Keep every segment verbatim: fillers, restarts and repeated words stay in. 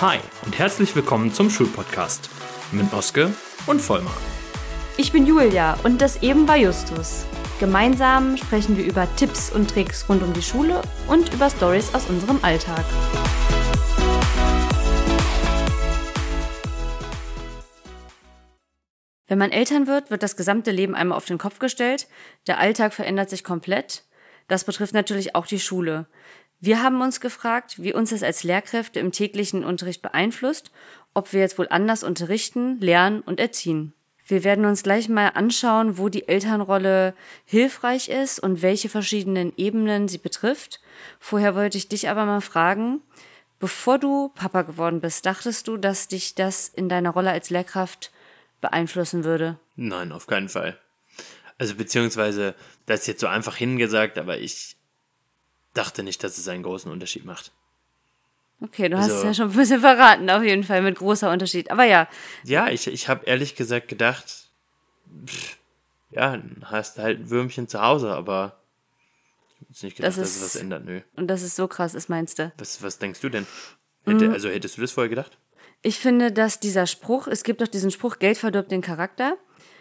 Hi und herzlich willkommen zum Schulpodcast mit Oske und Vollmar. Ich bin Julia und das eben war Justus. Gemeinsam sprechen wir über Tipps und Tricks rund um die Schule und über Storys aus unserem Alltag. Wenn man Eltern wird, wird das gesamte Leben einmal auf den Kopf gestellt. Der Alltag verändert sich komplett. Das betrifft natürlich auch die Schule. Wir haben uns gefragt, wie uns das als Lehrkräfte im täglichen Unterricht beeinflusst, ob wir jetzt wohl anders unterrichten, lernen und erziehen. Wir werden uns gleich mal anschauen, wo die Elternrolle hilfreich ist und welche verschiedenen Ebenen sie betrifft. Vorher wollte ich dich aber mal fragen, bevor du Papa geworden bist, dachtest du, dass dich das in deiner Rolle als Lehrkraft beeinflussen würde? Nein, auf keinen Fall. Also beziehungsweise, das ist jetzt so einfach hingesagt, aber ich dachte nicht, dass es einen großen Unterschied macht. Okay, du Also, hast es ja schon ein bisschen verraten, auf jeden Fall, mit großer Unterschied. Aber ja. Ja, ich, ich habe ehrlich gesagt gedacht, pff, ja, hast halt ein Würmchen zu Hause, aber ich habe jetzt nicht gedacht, Das dass ist- es was ändert, nö. Und das ist so krass ist, meinst du? Was, was denkst du denn? Hätte, Mhm. Also hättest du das vorher gedacht? Ich finde, dass dieser Spruch, es gibt doch diesen Spruch, Geld verdirbt den Charakter.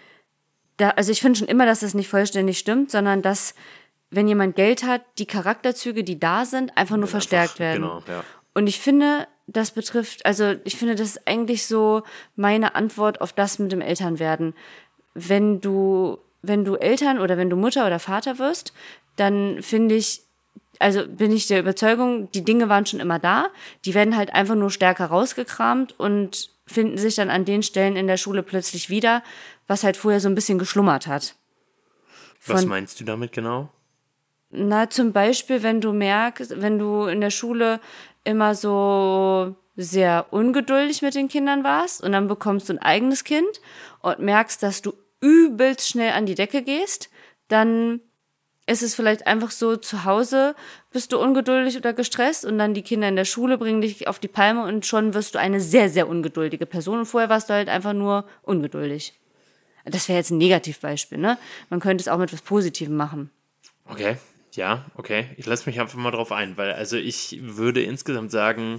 Da, also ich finde schon immer, dass das nicht vollständig stimmt, sondern dass, wenn jemand Geld hat, die Charakterzüge, die da sind, einfach nur verstärkt Einfach, werden. Genau, ja. Und ich finde, das betrifft, also ich finde, das ist eigentlich so meine Antwort auf das mit dem Elternwerden. Wenn du, wenn du Eltern oder wenn du Mutter oder Vater wirst, dann finde ich, also bin ich der Überzeugung, die Dinge waren schon immer da, die werden halt einfach nur stärker rausgekramt und finden sich dann an den Stellen in der Schule plötzlich wieder, was halt vorher so ein bisschen geschlummert hat. Was Von- meinst du damit genau? Na, zum Beispiel, wenn du merkst, wenn du in der Schule immer so sehr ungeduldig mit den Kindern warst und dann bekommst du ein eigenes Kind und merkst, dass du übelst schnell an die Decke gehst, dann ist es vielleicht einfach so, zu Hause bist du ungeduldig oder gestresst und dann die Kinder in der Schule bringen dich auf die Palme und schon wirst du eine sehr, sehr ungeduldige Person und vorher warst du halt einfach nur ungeduldig. Das wäre jetzt ein Negativbeispiel, ne? Man könnte es auch mit was Positivem machen. Okay, ja, okay. Ich lasse mich einfach mal drauf ein, weil also ich würde insgesamt sagen,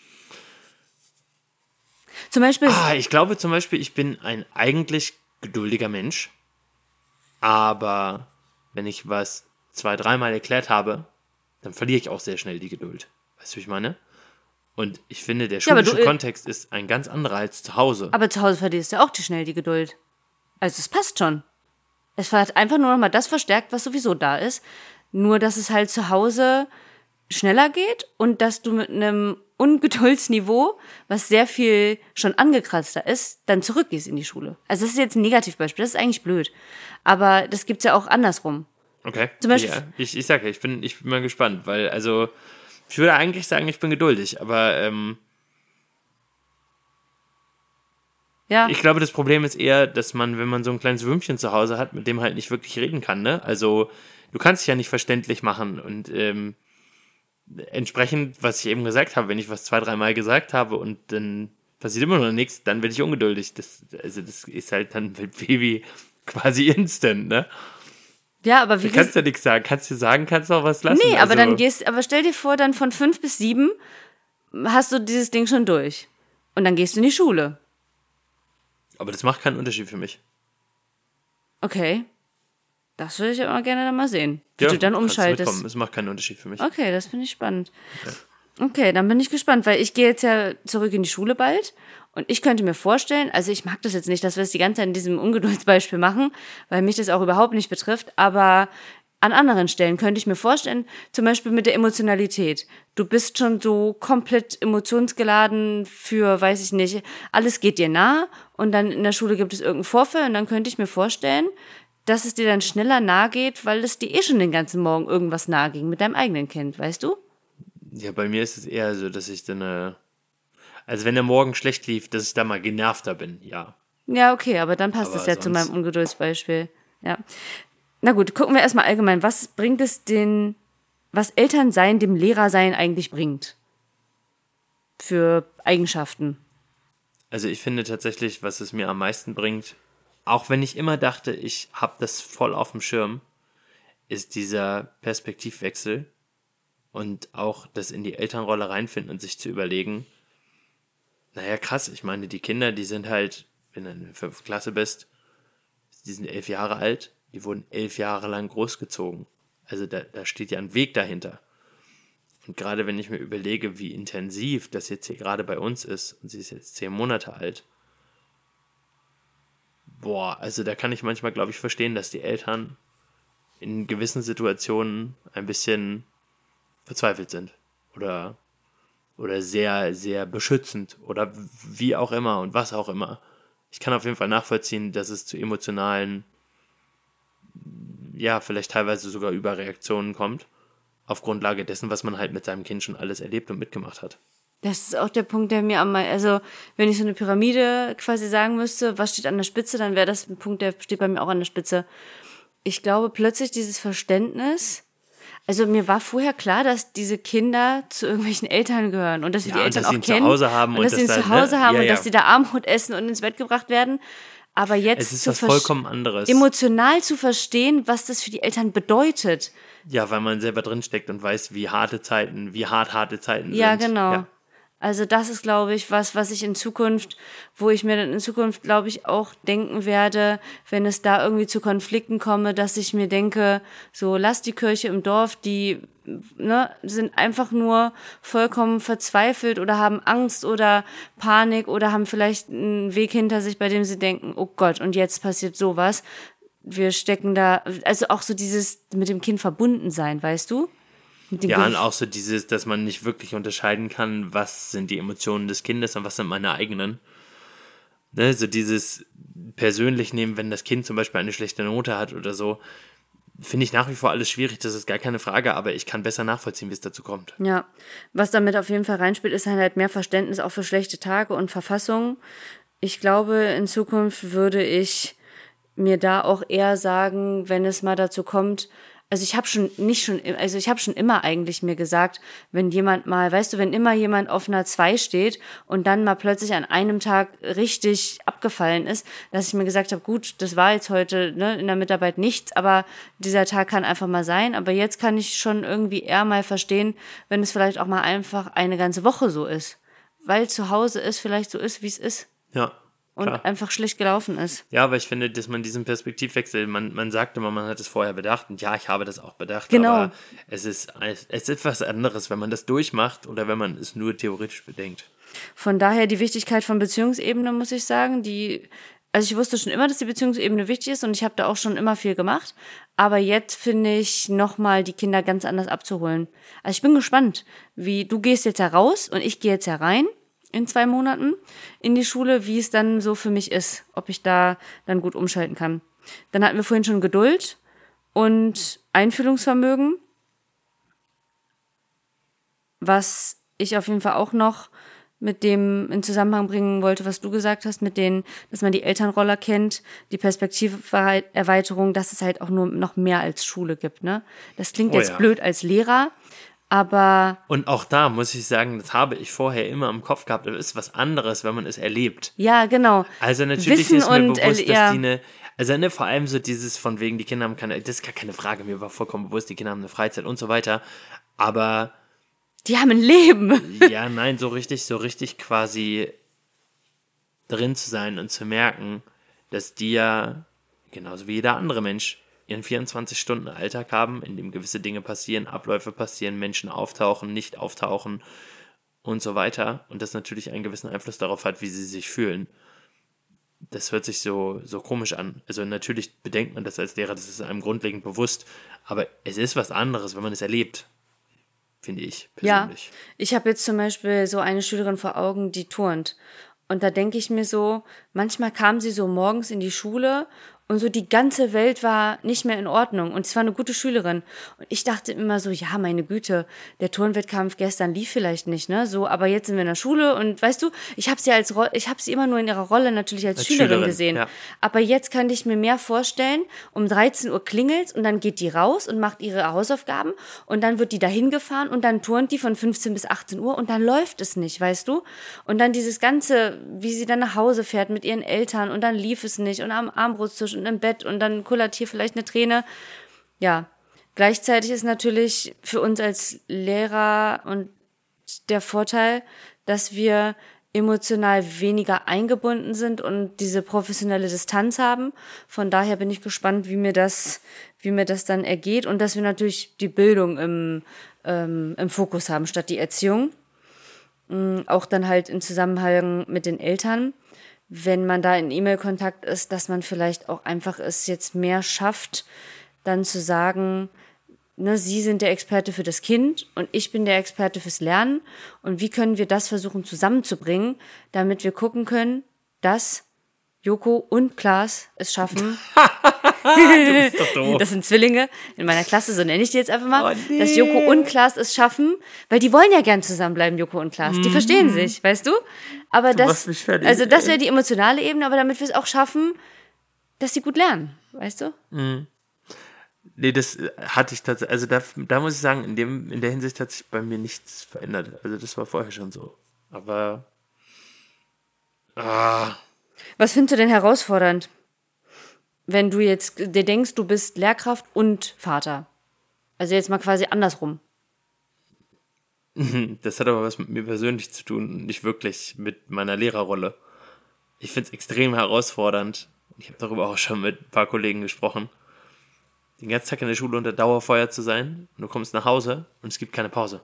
Zum Beispiel, ah, ich glaube zum Beispiel, ich bin ein eigentlich geduldiger Mensch, aber wenn ich was zwei, dreimal erklärt habe, dann verliere ich auch sehr schnell die Geduld. Weißt du, wie ich meine? Und ich finde, der Ja, aber schulische du, äh, Kontext ist ein ganz anderer als zu Hause. aber zu Hause verlierst du auch die schnell die Geduld. Also es passt schon. Es hat einfach nur noch mal das verstärkt, was sowieso da ist. Nur, dass es halt zu Hause schneller geht und dass du mit einem Ungeduldsniveau, was sehr viel schon angekratzter ist, dann zurückgehst in die Schule. Also das ist jetzt ein Negativbeispiel, das ist eigentlich blöd. Aber das gibt's ja auch andersrum. Okay. Zum Beispiel- Ja, ich, ich sage ja, ich bin, ich bin mal gespannt, weil, also, ich würde eigentlich sagen, ich bin geduldig, aber ähm, Ja, ich glaube, das Problem ist eher, dass man, wenn man so ein kleines Würmchen zu Hause hat, mit dem halt nicht wirklich reden kann, ne? Also, du kannst dich ja nicht verständlich machen und ähm, entsprechend, was ich eben gesagt habe, wenn ich was zwei, dreimal gesagt habe und dann passiert immer noch nichts, dann werde ich ungeduldig. Das, also, das ist halt dann mit Baby quasi instant, ne? ja, aber wie Du kannst ja nichts sagen. Kannst du sagen, kannst du auch was lassen. Nee, aber also, dann gehst, aber stell dir vor, dann von fünf bis sieben hast du dieses Ding schon durch. Und dann gehst du in die Schule. Aber das macht keinen Unterschied für mich. Okay. Das würde ich aber gerne dann mal sehen. Wie Ja, du dann kannst umschaltest. mitkommen. Es macht keinen Unterschied für mich. Okay, das finde ich spannend. Okay, dann bin ich gespannt, weil ich gehe jetzt ja zurück in die Schule bald und ich könnte mir vorstellen, also ich mag das jetzt nicht, dass wir es die ganze Zeit in diesem Ungeduldsbeispiel machen, weil mich das auch überhaupt nicht betrifft, aber an anderen Stellen könnte ich mir vorstellen, zum Beispiel mit der Emotionalität. Du bist schon so komplett emotionsgeladen für, weiß ich nicht, alles geht dir nah und dann in der Schule gibt es irgendeinen Vorfall und dann könnte ich mir vorstellen, dass es dir dann schneller nahe geht, weil es dir eh schon den ganzen Morgen irgendwas nahe ging mit deinem eigenen Kind, weißt du? Ja, bei mir ist es eher so, dass ich dann, äh, also wenn der Morgen schlecht lief, dass ich da mal genervter bin, ja. Ja, okay, aber dann passt Aber es ja zu sonst- meinem Ungeduldsbeispiel. Ja. Na gut, gucken wir erstmal allgemein, was bringt es den, was Elternsein dem Lehrersein eigentlich bringt? Für Eigenschaften. Also ich finde tatsächlich, was es mir am meisten bringt, auch wenn ich immer dachte, ich habe das voll auf dem Schirm, ist dieser Perspektivwechsel und auch das in die Elternrolle reinfinden und sich zu überlegen, Naja, krass. Ich meine, die Kinder, die sind halt, wenn du in der fünften Klasse bist, die sind elf Jahre alt, die wurden elf Jahre lang großgezogen. Also da, da steht ja ein Weg dahinter. Und gerade wenn ich mir überlege, wie intensiv das jetzt hier gerade bei uns ist, und sie ist jetzt zehn Monate alt, boah, also da kann ich manchmal, glaube ich, verstehen, dass die Eltern in gewissen Situationen ein bisschen verzweifelt sind. Oder, oder sehr, sehr beschützend. Oder wie auch immer und was auch immer. Ich kann auf jeden Fall nachvollziehen, dass es zu emotionalen, ja, vielleicht teilweise sogar Überreaktionen kommt. Auf Grundlage dessen, was man halt mit seinem Kind schon alles erlebt und mitgemacht hat. Das ist auch der Punkt, der mir am meisten, also wenn ich so eine Pyramide quasi sagen müsste, was steht an der Spitze, dann wäre das ein Punkt, der steht bei mir auch an der Spitze. Ich glaube plötzlich dieses Verständnis, also mir war vorher klar, dass diese Kinder zu irgendwelchen Eltern gehören und dass wir Ja, die und Eltern dass sie auch ihn zu kennen Hause haben und und dass sie ihn dass zu da, Hause ne? haben Ja, und ja. dass sie da Armut essen und ins Bett gebracht werden. Aber jetzt Es ist zu was ver- vollkommen anderes. emotional zu verstehen, was das für die Eltern bedeutet. Ja, weil man selber drinsteckt und weiß, wie harte Zeiten, wie hart harte Zeiten Ja, sind. genau. Ja. Also das ist, glaube ich, was, was ich in Zukunft, wo ich mir dann in Zukunft, glaube ich, auch denken werde, wenn es da irgendwie zu Konflikten komme, dass ich mir denke, so lass die Kirche im Dorf, die ne, sind einfach nur vollkommen verzweifelt oder haben Angst oder Panik oder haben vielleicht einen Weg hinter sich, bei dem sie denken, oh Gott, und jetzt passiert sowas. Wir stecken da, also auch so dieses mit dem Kind verbunden sein, weißt du? Mit dem Ja, Ge- und auch so dieses, dass man nicht wirklich unterscheiden kann, was sind die Emotionen des Kindes und was sind meine eigenen. Ne, so dieses persönlich nehmen, wenn das Kind zum Beispiel eine schlechte Note hat oder so, finde ich nach wie vor alles schwierig, das ist gar keine Frage, aber ich kann besser nachvollziehen, wie es dazu kommt. Ja, was damit auf jeden Fall reinspielt, ist halt mehr Verständnis auch für schlechte Tage und Verfassungen. Ich glaube, in Zukunft würde ich mir da auch eher sagen, wenn es mal dazu kommt, also ich habe schon nicht schon, also ich habe schon immer eigentlich mir gesagt, wenn jemand mal, weißt du, wenn immer jemand auf einer zwei steht und dann mal plötzlich an einem Tag richtig abgefallen ist, dass ich mir gesagt habe, gut, das war jetzt heute ne, in der Mitarbeit nichts, aber dieser Tag kann einfach mal sein. Aber jetzt kann ich schon irgendwie eher mal verstehen, wenn es vielleicht auch mal einfach eine ganze Woche so ist, weil zu Hause es vielleicht so ist, wie es ist Ja, und klar. einfach schlecht gelaufen ist. Ja, aber ich finde, dass man diesen Perspektivwechsel, man, man sagt immer, man hat es vorher bedacht und ja, ich habe das auch bedacht, Genau. aber es ist, es ist etwas anderes, wenn man das durchmacht oder wenn man es nur theoretisch bedenkt. Von daher die Wichtigkeit von Beziehungsebene, muss ich sagen, die, also ich wusste schon immer, dass die Beziehungsebene wichtig ist und ich habe da auch schon immer viel gemacht, aber jetzt finde ich nochmal die Kinder ganz anders abzuholen. Also ich bin gespannt, wie du gehst jetzt heraus und ich gehe jetzt herein in zwei Monaten in die Schule, wie es dann so für mich ist, ob ich da dann gut umschalten kann. Dann hatten wir vorhin schon Geduld und Einfühlungsvermögen, was ich auf jeden Fall auch noch mit dem in Zusammenhang bringen wollte, was du gesagt hast, mit denen, dass man die Elternrolle kennt, die Perspektiverweiterung, dass es halt auch nur noch mehr als Schule gibt, ne? Das klingt Oh jetzt ja. blöd als Lehrer, aber Und auch da muss ich sagen, das habe ich vorher immer im Kopf gehabt, das ist was anderes, wenn man es erlebt. ja, genau. Also natürlich Wissen ist mir und, bewusst, äh, dass ja. die eine, also ne, vor allem so dieses von wegen, die Kinder haben keine, das ist gar keine Frage, mir war vollkommen bewusst, die Kinder haben eine Freizeit und so weiter, aber Die haben ein Leben. ja, nein, so richtig, so richtig quasi drin zu sein und zu merken, dass die ja, genauso wie jeder andere Mensch, ihren vierundzwanzig-Stunden-Alltag haben, in dem gewisse Dinge passieren, Abläufe passieren, Menschen auftauchen, nicht auftauchen und so weiter. Und das natürlich einen gewissen Einfluss darauf hat, wie sie sich fühlen. Das hört sich so, so komisch an. Also natürlich bedenkt man das als Lehrer, das ist einem grundlegend bewusst, aber es ist was anderes, wenn man es erlebt, finde ich persönlich. Ja, ich habe jetzt zum Beispiel so eine Schülerin vor Augen, die turnt. Und da denke ich mir so, manchmal kam sie so morgens in die Schule und so die ganze Welt war nicht mehr in Ordnung. Und es war eine gute Schülerin. Und ich dachte immer so, ja, meine Güte, der Turnwettkampf gestern lief vielleicht nicht, ne? So, aber jetzt sind wir in der Schule und weißt du, ich habe sie als Ro- ich habe sie immer nur in ihrer Rolle natürlich als, Als Schülerin, Schülerin, gesehen. ja. Aber jetzt kann ich mir mehr vorstellen, um dreizehn Uhr klingelt's und dann geht die raus und macht ihre Hausaufgaben und dann wird die dahin gefahren und dann turnt die von fünfzehn bis achtzehn Uhr und dann läuft es nicht, weißt du? Und dann dieses Ganze, wie sie dann nach Hause fährt mit ihren Eltern und dann lief es nicht und am Armbrusttisch und im Bett und dann kullert hier vielleicht eine Träne. Ja, gleichzeitig ist natürlich für uns als Lehrer und der Vorteil, dass wir emotional weniger eingebunden sind und diese professionelle Distanz haben. Von daher bin ich gespannt, wie mir das, wie mir das dann ergeht und dass wir natürlich die Bildung im, ähm, im Fokus haben statt die Erziehung. Ähm, auch dann halt im Zusammenhang mit den Eltern, wenn man da in E-Mail-Kontakt ist, dass man vielleicht auch einfach es jetzt mehr schafft, dann zu sagen, ne, Sie sind der Experte für das Kind und ich bin der Experte fürs Lernen. Und wie können wir das versuchen zusammenzubringen, damit wir gucken können, dass Joko und Klaas es schaffen. Du bist doch doof. Das sind Zwillinge in meiner Klasse, so nenne ich die jetzt einfach mal. Oh, nee. Dass Joko und Klaas es schaffen, weil die wollen ja gern zusammenbleiben, Joko und Klaas. Die verstehen sich, weißt du? Aber Du das, machst mich fertig, also das ey. wäre die emotionale Ebene, aber damit wir es auch schaffen, dass sie gut lernen, weißt du? Nee, das äh, hatte ich tatsächlich, also da, da muss ich sagen, in, dem, in der Hinsicht hat sich bei mir nichts verändert. Also das war vorher schon so. Aber, ah, Was findest du denn herausfordernd, wenn du jetzt dir denkst, du bist Lehrkraft und Vater? Also jetzt mal quasi andersrum. das hat aber was mit mir persönlich zu tun und nicht wirklich mit meiner Lehrerrolle. Ich finde es extrem herausfordernd. Ich habe darüber auch schon mit ein paar Kollegen gesprochen. Den ganzen Tag in der Schule unter Dauerfeuer zu sein und du kommst nach Hause und es gibt keine Pause.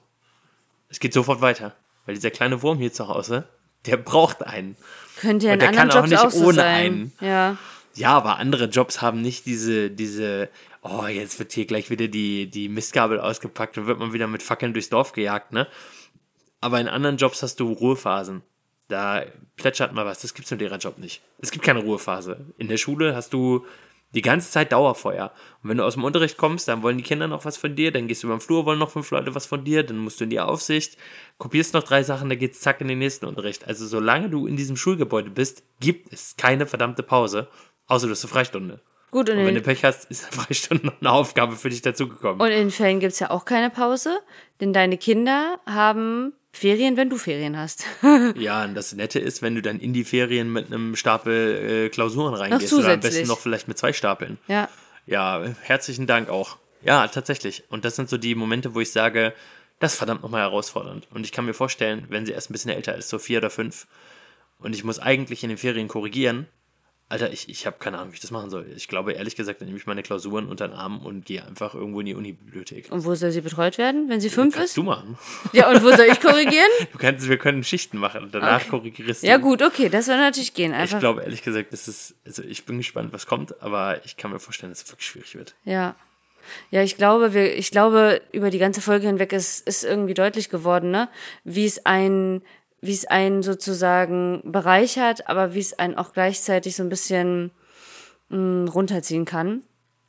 Es geht sofort weiter, weil dieser kleine Wurm hier zu Hause, der braucht einen. Könnte ja Und in der kann anderen auch Jobs nicht auch so ohne sein. einen. Ja. Ja, aber andere Jobs haben nicht diese, diese, oh, jetzt wird hier gleich wieder die, die Mistgabel ausgepackt und wird man wieder mit Fackeln durchs Dorf gejagt, ne? Aber in anderen Jobs hast du Ruhephasen. Da plätschert mal was, das gibt's im Lehrerjob nicht. Es gibt keine Ruhephase. In der Schule hast du die ganze Zeit Dauerfeuer. Und wenn du aus dem Unterricht kommst, dann wollen die Kinder noch was von dir, dann gehst du über den Flur, wollen noch fünf Leute was von dir, dann musst du in die Aufsicht, kopierst noch drei Sachen, dann geht's zack in den nächsten Unterricht. Also solange du in diesem Schulgebäude bist, gibt es keine verdammte Pause, außer du hast eine Freistunde. Gut, und, Und wenn in, du Pech hast, ist eine Freistunde noch eine Aufgabe für dich dazugekommen. und in den Ferien gibt's ja auch keine Pause, denn deine Kinder haben Ferien, wenn du Ferien hast. Ja, und das Nette ist, wenn du dann in die Ferien mit einem Stapel äh, Klausuren reingehst. Noch Oder am zusätzlich. besten noch vielleicht mit zwei Stapeln. Ja. Ja, herzlichen Dank auch. Ja, tatsächlich. Und das sind so die Momente, wo ich sage, das ist verdammt nochmal herausfordernd. Und ich kann mir vorstellen, wenn sie erst ein bisschen älter ist, so vier oder fünf, und ich muss eigentlich in den Ferien korrigieren, Alter, ich, ich habe keine Ahnung, wie ich das machen soll. Ich glaube, ehrlich gesagt, dann nehme ich meine Klausuren unter den Arm und gehe einfach irgendwo in die Unibibliothek. Und wo soll sie betreut werden, wenn sie fünf Kannst ist? du machen. Ja, und wo soll ich korrigieren? Du kannst, wir können Schichten machen. Danach Okay. korrigierst du. Ja gut, okay, das soll natürlich gehen. Ich Einfach. glaube, ehrlich gesagt, das ist, also ich bin gespannt, was kommt, aber ich kann mir vorstellen, dass es wirklich schwierig wird. Ja. Ja, ich glaube, wir, ich glaube, über die ganze Folge hinweg ist, ist irgendwie deutlich geworden, ne, wie es ein, wie es einen sozusagen bereichert, aber wie es einen auch gleichzeitig so ein bisschen mh, runterziehen kann.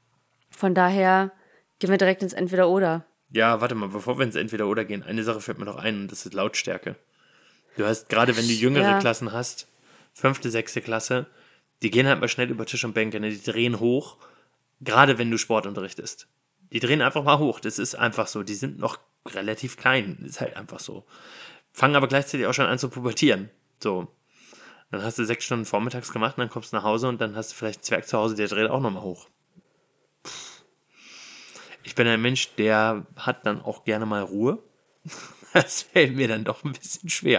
Von daher gehen wir direkt ins Entweder-Oder. Ja, warte mal, bevor wir ins Entweder-Oder gehen, eine Sache fällt mir noch ein und das ist Lautstärke. Du hast, gerade wenn du jüngere Ja. Klassen hast, fünfte, sechste Klasse, die gehen halt mal schnell über Tisch und Bänke, ne? Die drehen hoch, gerade wenn du Sport unterrichtest. Die drehen einfach mal hoch, das ist einfach so, die sind noch relativ klein, ist halt einfach so. Fangen aber gleichzeitig auch schon an zu pubertieren, so. Dann hast du sechs Stunden vormittags gemacht, dann kommst du nach Hause und dann hast du vielleicht einen Zwerg zu Hause, der dreht auch nochmal hoch. Ich bin ein Mensch, der hat dann auch gerne mal Ruhe. Das fällt mir dann doch ein bisschen schwer.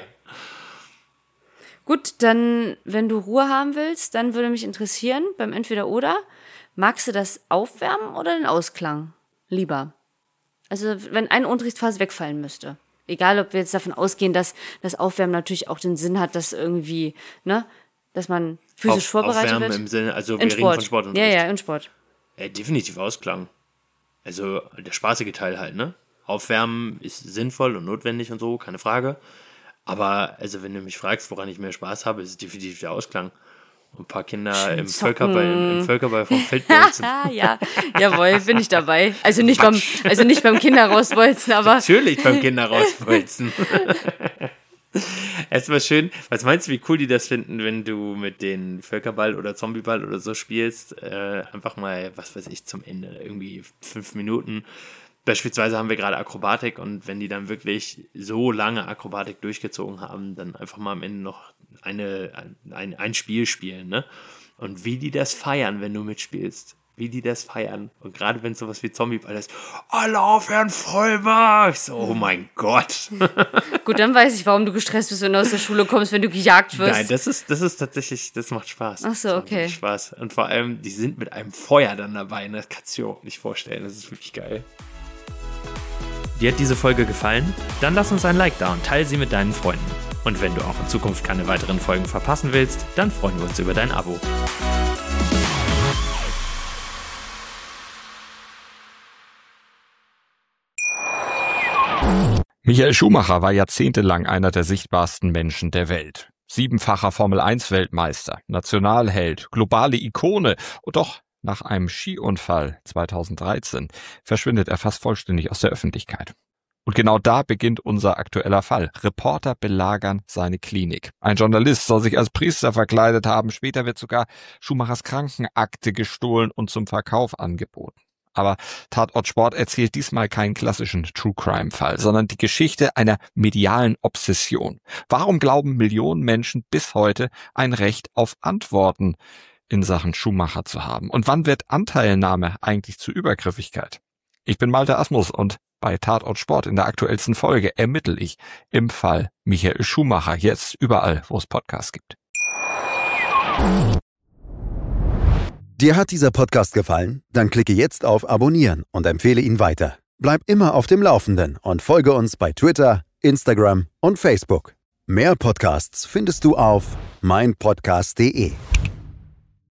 Gut, dann, wenn du Ruhe haben willst, dann würde mich interessieren, beim Entweder-Oder, magst du das Aufwärmen oder den Ausklang? Lieber. Also, wenn eine Unterrichtsphase wegfallen müsste. Egal, ob wir jetzt davon ausgehen, dass das Aufwärmen natürlich auch den Sinn hat, dass irgendwie, ne, dass man physisch Auf, vorbereitet aufwärmen wird. im Sinne, also In wir Sport. reden von Sportunterricht. Ja, ja, in Sport. Äh, definitiv Ausklang. Also der spaßige Teil halt, ne? Aufwärmen ist sinnvoll und notwendig und so, keine Frage. Aber also wenn du mich fragst, woran ich mehr Spaß habe, ist es definitiv der Ausklang. Und ein paar Kinder Schön im zocken. Völkerball, im, im Völkerball vom Feld bolzen. Ah, ja, jawohl, bin ich dabei. Also nicht beim, also nicht beim Kinder rausbolzen, aber Natürlich beim Kinder rausbolzen. Erstmal schön, was meinst du, wie cool die das finden, wenn du mit den Völkerball oder Zombieball oder so spielst? Äh, einfach mal, was weiß ich, zum Ende, irgendwie fünf Minuten. Beispielsweise haben wir gerade Akrobatik und wenn die dann wirklich so lange Akrobatik durchgezogen haben, dann einfach mal am Ende noch eine, ein, ein Spiel spielen, ne? Und wie die das feiern, wenn du mitspielst. wie die das feiern. Und gerade wenn es sowas wie Zombieball ist, alle aufhören, Vollmarsch! So, oh mein Gott. Gut, dann weiß ich, warum du gestresst bist, wenn du aus der Schule kommst, wenn du gejagt wirst. Nein, das ist, das ist tatsächlich, das macht Spaß. Ach so, okay. Das macht Spaß. Und vor allem, die sind mit einem Feuer dann dabei. Das kannst du dir auch nicht vorstellen. Das ist wirklich geil. Dir hat diese Folge gefallen? Dann lass uns ein Like da und teile sie mit deinen Freunden. Und wenn du auch in Zukunft keine weiteren Folgen verpassen willst, dann freuen wir uns über dein Abo. Michael Schumacher war jahrzehntelang einer der sichtbarsten Menschen der Welt. Siebenfacher Formel eins Weltmeister, Nationalheld, globale Ikone. Und doch, nach einem Skiunfall zweitausenddreizehn verschwindet er fast vollständig aus der Öffentlichkeit. Und genau da beginnt unser aktueller Fall. Reporter belagern seine Klinik. Ein Journalist soll sich als Priester verkleidet haben. Später wird sogar Schumachers Krankenakte gestohlen und zum Verkauf angeboten. Aber Tatort Sport erzählt diesmal keinen klassischen True-Crime-Fall, sondern die Geschichte einer medialen Obsession. Warum glauben Millionen Menschen bis heute ein Recht auf Antworten in Sachen Schumacher zu haben? Und wann wird Anteilnahme eigentlich zu Übergriffigkeit? Ich bin Malte Asmus und bei Tatort Sport in der aktuellsten Folge ermittle ich im Fall Michael Schumacher. Jetzt überall, wo es Podcasts gibt. Dir hat dieser Podcast gefallen? Dann klicke jetzt auf Abonnieren und empfehle ihn weiter. Bleib immer auf dem Laufenden und folge uns bei Twitter, Instagram und Facebook. Mehr Podcasts findest du auf meinpodcast punkt de.